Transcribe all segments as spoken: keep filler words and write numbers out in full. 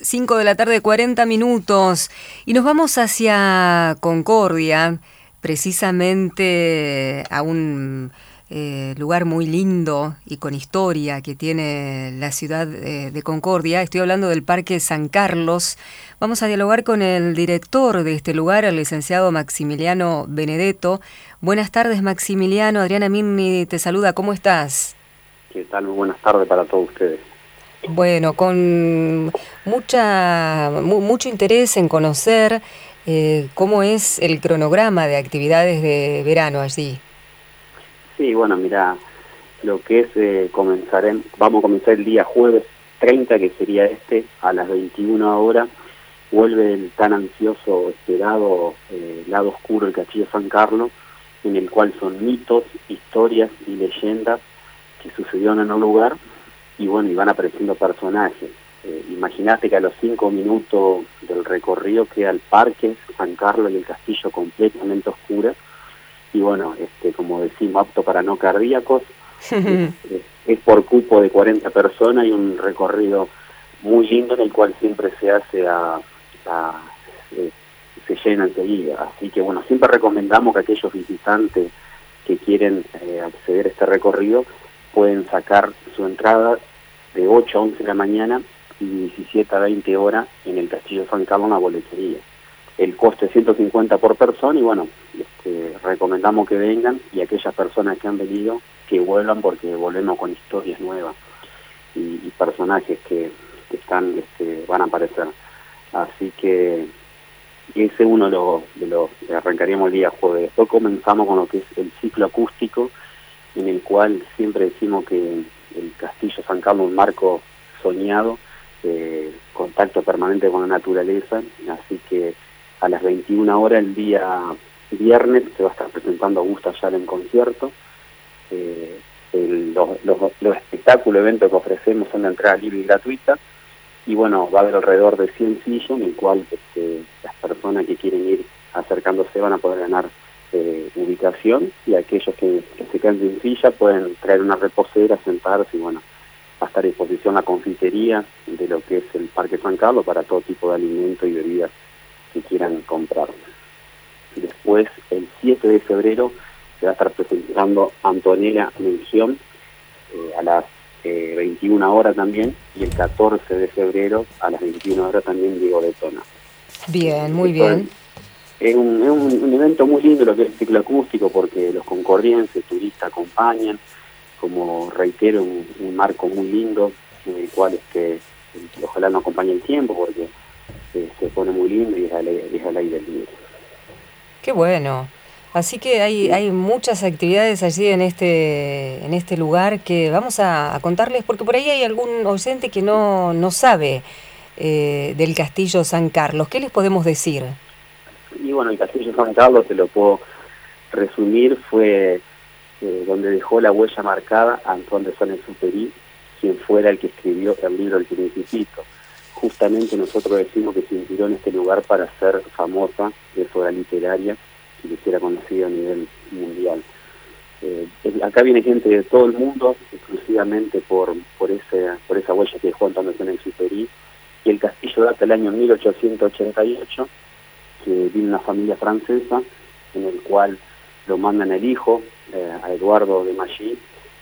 cinco de la tarde, cuarenta minutos, y nos vamos hacia Concordia, precisamente a un eh, lugar muy lindo y con historia que tiene la ciudad eh, de Concordia. Estoy hablando del Parque San Carlos. Vamos a dialogar con el director de este lugar, el licenciado Maximiliano Benedetto. Buenas tardes, Maximiliano. Adriana Mirni te saluda. ¿Cómo estás? ¿Qué tal? Muy buenas tardes para todos ustedes. Bueno, con mucha mu mucho interés en conocer eh, cómo es el cronograma de actividades de verano allí. Sí, bueno, mira, lo que es, eh, comenzaré, vamos a comenzar el día jueves treinta, que sería este, a las veintiuna horas, vuelve el tan ansioso, esperado eh, lado oscuro del Castillo San Carlos, en el cual son mitos, historias y leyendas que sucedieron en un lugar, y bueno, y van apareciendo personajes. Eh, Imagínate que a los cinco minutos del recorrido queda el Parque San Carlos y el castillo completamente oscuro, y bueno, este, como decimos, apto para no cardíacos. es, es, es por cupo de cuarenta personas y un recorrido muy lindo en el cual siempre se hace a, a eh, se llena enseguida. Así que bueno, siempre recomendamos que aquellos visitantes que quieren eh, acceder a este recorrido pueden sacar su entrada de ocho a once de la mañana y diecisiete a veinte horas en el Castillo San Carlos en la boletería. El costo es ciento cincuenta por persona y bueno, este, recomendamos que vengan, y aquellas personas que han venido que vuelvan, porque volvemos con historias nuevas y, y personajes que, que están este, van a aparecer. Así que ese es uno de los, de los que arrancaríamos el día jueves. Después comenzamos con lo que es el ciclo acústico, en el cual siempre decimos que el Castillo San Carlos es un marco soñado, eh, contacto permanente con la naturaleza, así que a las veintiuna horas el día viernes se va a estar presentando Augusto Ayala en concierto. Eh, el, los, los, los espectáculos, eventos que ofrecemos son de entrada libre y gratuita, y bueno, va a haber alrededor de cien sillas, en el cual este, las personas que quieren ir acercándose van a poder ganar eh, ubicación, y aquellos que, que se quedan sin silla pueden traer una reposera, sentarse, y bueno, va a estar a disposición la confitería de lo que es el Parque San Carlos para todo tipo de alimentos y bebidas que quieran comprar. Después, el siete de febrero, se va a estar presentando Antonella Mención eh, a las eh, veintiuna horas también, y el catorce de febrero a las veintiuna horas también Diego de Tona. Bien, muy Esto bien. Es, es, un, es un, un evento muy lindo lo que es el ciclo acústico, porque los concordienses, turistas acompañan, como reitero, un, un marco muy lindo, en el cual este, ojalá no acompañe el tiempo, porque eh, se pone muy lindo y es al, es al aire libre. Qué bueno. Así que hay, hay muchas actividades allí en este, en este lugar que vamos a, a contarles, porque por ahí hay algún oyente que no, no sabe eh, del Castillo San Carlos. ¿Qué les podemos decir? Y bueno, el Castillo San Carlos, te lo puedo resumir, fue eh, donde dejó la huella marcada Antoine de Saint-Exupéry, quien fuera el que escribió el libro El Principito. Justamente nosotros decimos que se inspiró en este lugar para ser famosa de su obra literaria y que sea conocida a nivel mundial. Eh, acá viene gente de todo el mundo, exclusivamente por por ese, por esa huella que dejó Antoine de Saint-Exupéry, y el castillo data del año mil ochocientos ochenta y ocho, que vino una familia francesa, en el cual lo mandan el hijo, eh, a Eduardo de Mailly,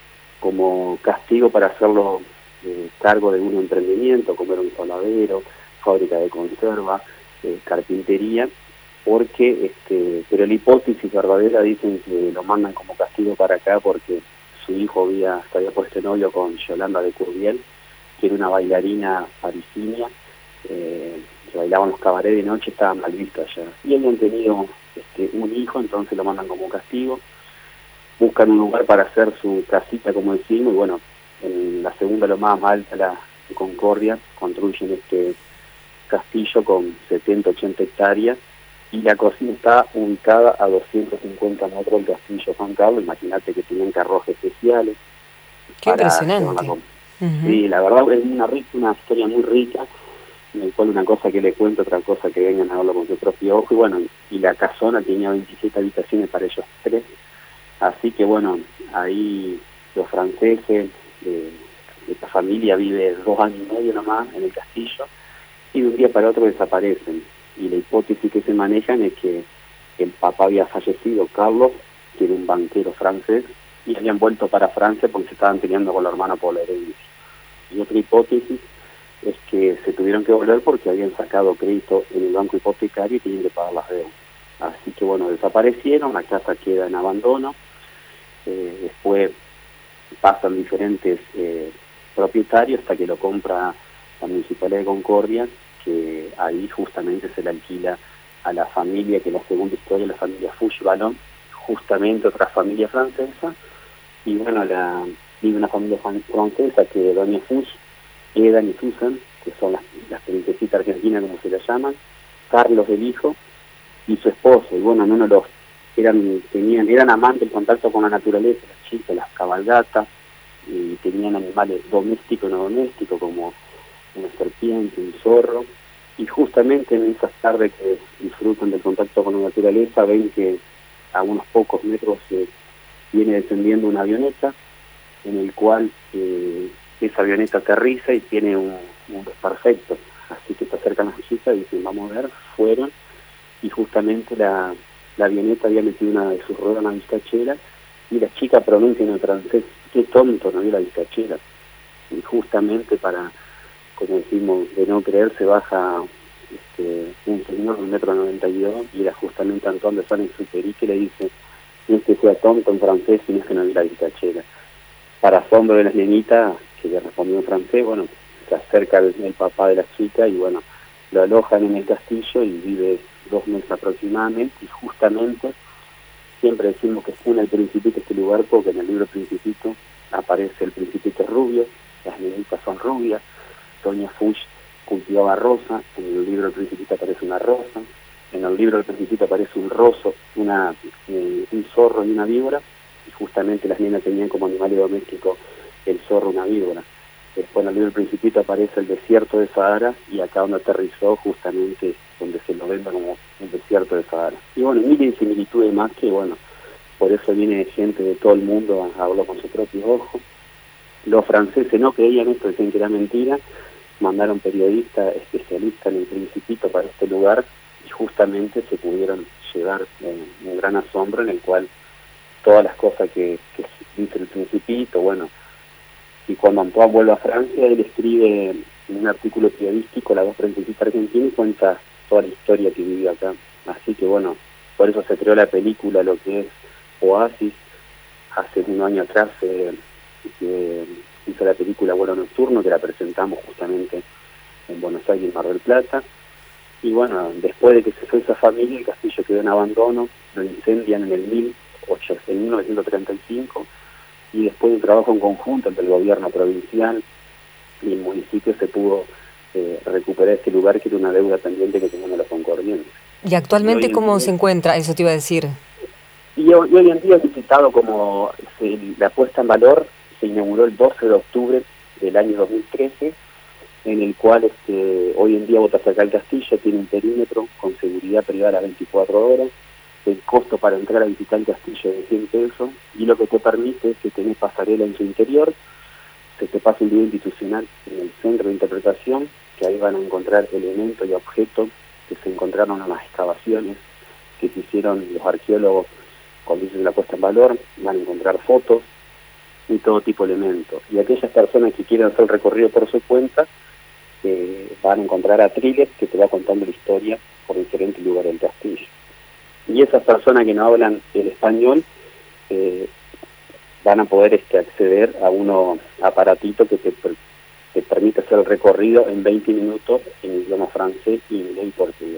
como castigo para hacerlo eh, cargo de un emprendimiento, como era un soladero, fábrica de conserva, eh, carpintería, porque, este, pero la hipótesis verdadera dicen que lo mandan como castigo para acá porque su hijo había, se había puesto novio con Yolanda de Courviel, que era una bailarina parisina, eh, que bailaban los cabarets de noche, estaba mal visto allá. Y habían tenido este, un hijo, entonces lo mandan como castigo. Buscan un lugar para hacer su casita, como decimos, y bueno, en la segunda lo más alta, la de Concordia, construyen este castillo con setenta, ochenta hectáreas, y la cocina está ubicada a doscientos cincuenta metros del Castillo San Carlos. Imagínate que tenían carruajes especiales. Qué impresionante. La, uh-huh. Sí, la verdad es una, rica, una historia muy rica, en el cual una cosa que le cuento, otra cosa que vengan a verlo con su propio ojo, y bueno, y la casona tenía veintisiete habitaciones para ellos tres. Así que bueno, ahí los franceses, eh, esta familia vive dos años y medio nomás en el castillo, y de un día para otro desaparecen. Y la hipótesis que se manejan es que el papá había fallecido, Carlos, que era un banquero francés, y habían vuelto para Francia porque se estaban peleando con la hermana por la herencia. Y otra hipótesis es que se tuvieron que volver porque habían sacado crédito en el banco hipotecario y tenían que pagar las deudas. Así que bueno, desaparecieron, la casa queda en abandono, eh, después pasan diferentes eh, propietarios hasta que lo compra la Municipalidad de Concordia, que ahí justamente se le alquila a la familia, que la segunda historia, la familia Fouch-Vallon, justamente otra familia francesa, y bueno, la, vive una familia francesa que es Doña Fouch, Edan y Susan, que son las, las princesitas argentinas como se las llaman, Carlos el hijo, y su esposo, y bueno, no, no los eran, tenían, eran amantes del contacto con la naturaleza, las chicas, las cabalgatas, y tenían animales domésticos y no domésticos, como una serpiente, un zorro, y justamente en esas tardes que disfrutan del contacto con la naturaleza, ven que a unos pocos metros eh, viene descendiendo una avioneta, en el cual eh, esa avioneta aterriza y tiene un, un desperfecto, así que se acercan las chicas y dicen, vamos a ver, fueron, y justamente la, la avioneta había metido una de sus ruedas en la vizcachera, y la chica pronuncia en francés, qué tonto, no vio la vizcachera, y justamente para, como decimos, de no creer, se baja este, un señor de un metro noventa y dos, y era justamente Antoine de Saint-Exupéry, que le dice, no es que sea tonto en francés, sino es que no vio la vizcachera. Para asombro de las nenitas, que le respondió en francés, bueno, se acerca el, el papá de la chica, y bueno, lo alojan en el castillo, y vive dos meses aproximadamente, y justamente siempre decimos que fue el Principito este lugar, porque en el libro Principito aparece el Principito rubio, las nenitas son rubias, Doña Fouch cultivaba rosa, en el libro del Principito aparece una rosa, en el libro del Principito aparece un roso, una, eh, un zorro y una víbora, y justamente las nenas tenían como animales domésticos el zorro y una víbora. Después en el libro del Principito aparece el desierto de Sahara, y acá donde aterrizó justamente donde se lo venda como el desierto de Sahara. Y bueno, miles de similitudes más que bueno, por eso viene gente de todo el mundo a hablar con su propio ojo. Los franceses no creían esto, decían que era mentira, mandaron periodistas especialistas en el Principito para este lugar, y justamente se pudieron llevar eh, un gran asombro en el cual todas las cosas que, que dice el Principito, bueno, y cuando Antoine vuelve a Francia, él escribe en un artículo periodístico Las dos princesitas argentinas y cuenta toda la historia que vivió acá. Así que bueno, por eso se creó la película, lo que es Oasis. Hace un año atrás eh, eh, hizo la película Vuelo Nocturno, que la presentamos justamente en Buenos Aires y en Mar del Plata. Y bueno, después de que se fue esa familia, el castillo quedó en abandono, lo incendian en el mil novecientos treinta y cinco, y después de un trabajo en conjunto entre el gobierno provincial y el municipio se pudo eh, recuperar este lugar, que era una deuda pendiente que tenían los concordientes. ¿Y actualmente y cómo día, se encuentra? Eso te iba a decir. Y hoy, y hoy en día es visitado como se, la puesta en valor se inauguró el doce de octubre del año dos mil trece, en el cual este, hoy en día vos te acercás al castillo, tiene un perímetro con seguridad privada a veinticuatro horas, el costo para entrar a visitar el castillo es de cien pesos, y lo que te permite es que tenés pasarela en su interior, se te pasa un video institucional en el centro de interpretación, que ahí van a encontrar elementos y objetos que se encontraron en las excavaciones que se hicieron los arqueólogos cuando hicieron la puesta en valor, van a encontrar fotos y todo tipo de elementos. Y aquellas personas que quieren hacer el recorrido por su cuenta, eh, van a encontrar a Triles, que te va contando la historia por diferentes lugares del castillo. Y esas personas que no hablan el español eh, van a poder este, acceder a unos aparatitos que te, te permite hacer el recorrido en veinte minutos en idioma francés, inglés y portugués.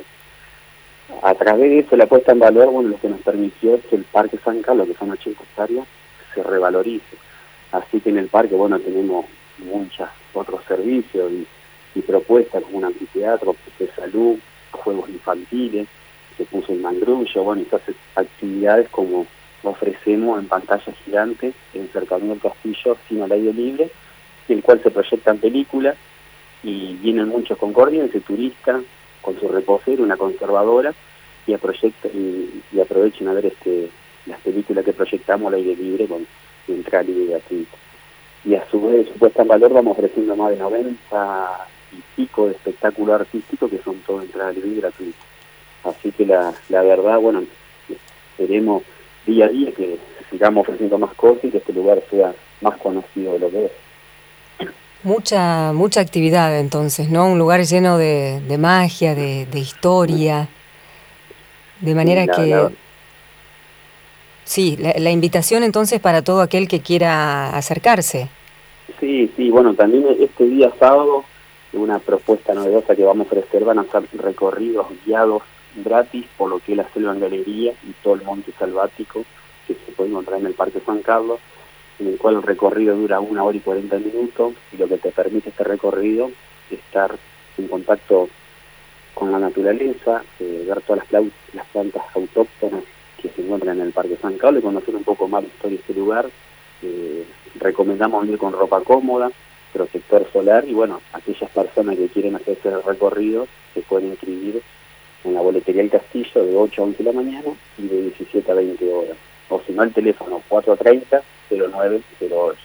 A través de eso, la puesta en valor, bueno, lo que nos permitió es que el Parque San Carlos, que son ochenta hectáreas, se revalorice. Así que en el parque, bueno, tenemos muchos otros servicios y, y propuestas, como un anfiteatro de salud, juegos infantiles, se puso un mangrullo, bueno, y se hace actividades como ofrecemos en pantalla gigante en cercanía al castillo, sin al aire libre, en el cual se proyectan películas, y vienen muchos concordienses, turistas, con su reposero, una conservadora, y, a proyecta, y, y aprovechen a ver este las películas que proyectamos al aire libre con entrada libre y gratuita. Y a su vez, su puesta en valor, vamos ofreciendo más de noventa y pico de espectáculo artístico, que son todo entrada libre y gratuita. Así que la, la verdad, bueno, esperemos día a día que sigamos ofreciendo más cosas y que este lugar sea más conocido de lo que es. Mucha mucha actividad entonces, ¿no? Un lugar lleno de, de magia, de, de historia, de manera Sí, la, que... la, Sí, la, la invitación entonces para todo aquel que quiera acercarse. sí, sí, bueno, también este día sábado, una propuesta novedosa que vamos a ofrecer, van a ser recorridos guiados gratis por lo que es la selva en galería y todo el monte selvático que se puede encontrar en el Parque San Carlos, en el cual el recorrido dura una hora y cuarenta minutos, y lo que te permite este recorrido es estar en contacto con la naturaleza, eh, ver todas las, las plantas autóctonas que se encuentran en el Parque San Carlos y conocer un poco más la historia de este lugar. Eh, recomendamos venir con ropa cómoda, protector solar, y bueno, aquellas personas que quieren hacer ese recorrido se pueden inscribir en la boletería del Castillo de ocho a once de la mañana y de diecisiete a veinte horas. O si no, el teléfono cuatro treinta, cero nueve cero ocho.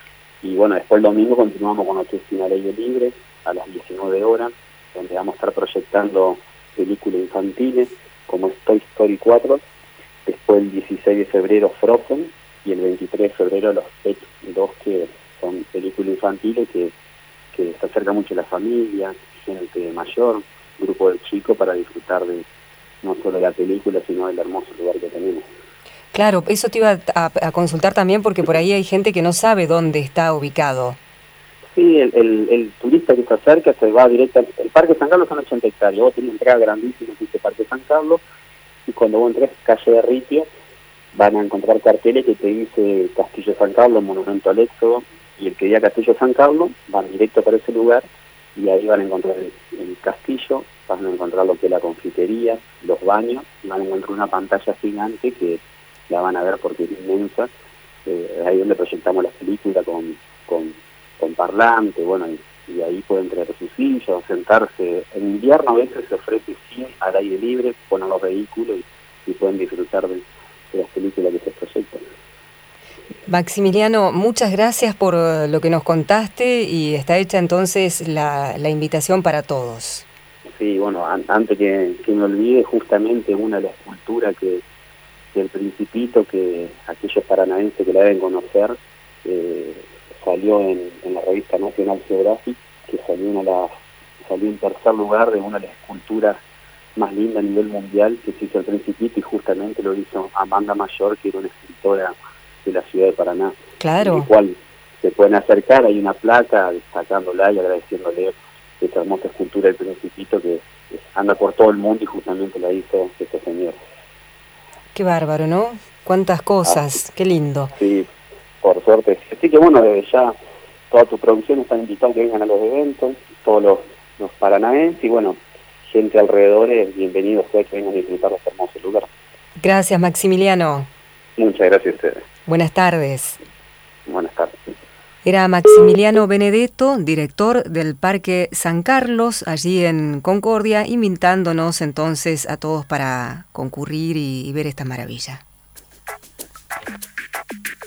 Y bueno, después el domingo continuamos con lo que es Cine al aire libre a las diecinueve horas, donde vamos a estar proyectando películas infantiles como es Toy Story cuatro, después el dieciséis de febrero Frozen y el veintitrés de febrero Los Pets dos, que son películas infantiles que, que se acerca mucho a la familia, gente mayor, grupo de chicos, para disfrutar de no solo la película, sino del hermoso lugar que tenemos. Claro, eso te iba a, a consultar también, porque por ahí hay gente que no sabe dónde está ubicado. Sí, el, el, el turista que se acerca se va directamente. El Parque San Carlos son ochenta hectáreas, vos tenés una entrada grandísima que dice Parque San Carlos, y cuando vos entrás calle de Ripio, van a encontrar carteles que te dice Castillo San Carlos, Monumento al Éxodo, y el que diga Castillo San Carlos, van directo para ese lugar, y ahí van a encontrar el, el castillo, van a encontrar lo que es la confitería, los baños, y van a encontrar una pantalla gigante que la van a ver porque es inmensa, eh, ahí donde proyectamos las películas con, con, con parlante, bueno, y, y ahí pueden traer su silla o sentarse. En invierno a veces se ofrece cine al aire libre, ponen los vehículos y, y pueden disfrutar de, de las películas que se proyectan. Maximiliano, muchas gracias por lo que nos contaste, y está hecha entonces la, la invitación para todos. Sí, bueno, an antes que, que me olvide, justamente una de las esculturas que del Principito, que aquellos paranaenses que la deben conocer, eh, salió en, en la revista National Geographic, que salió, una la, salió en tercer lugar de una de las esculturas más lindas a nivel mundial que se hizo el Principito, y justamente lo hizo Amanda Mayor, que era una escritora de la ciudad de Paraná. Claro. En el cual se pueden acercar, hay una placa destacándola y agradeciéndole esta hermosa escultura del Principito que anda por todo el mundo, y justamente la hizo este señor. Qué bárbaro, ¿no? Cuántas cosas, ah, qué lindo. Sí, por suerte. Así que bueno, desde ya toda tu producción están invitados a que vengan a los eventos, todos los, los paranaenses, y bueno, gente alrededor, bienvenidos sea que vengan a disfrutar de este hermoso lugar. Gracias, Maximiliano. Muchas gracias a ustedes. Buenas tardes. Buenas tardes. Era Maximiliano Benedetto, director del Parque San Carlos, allí en Concordia, invitándonos entonces a todos para concurrir y, y ver esta maravilla.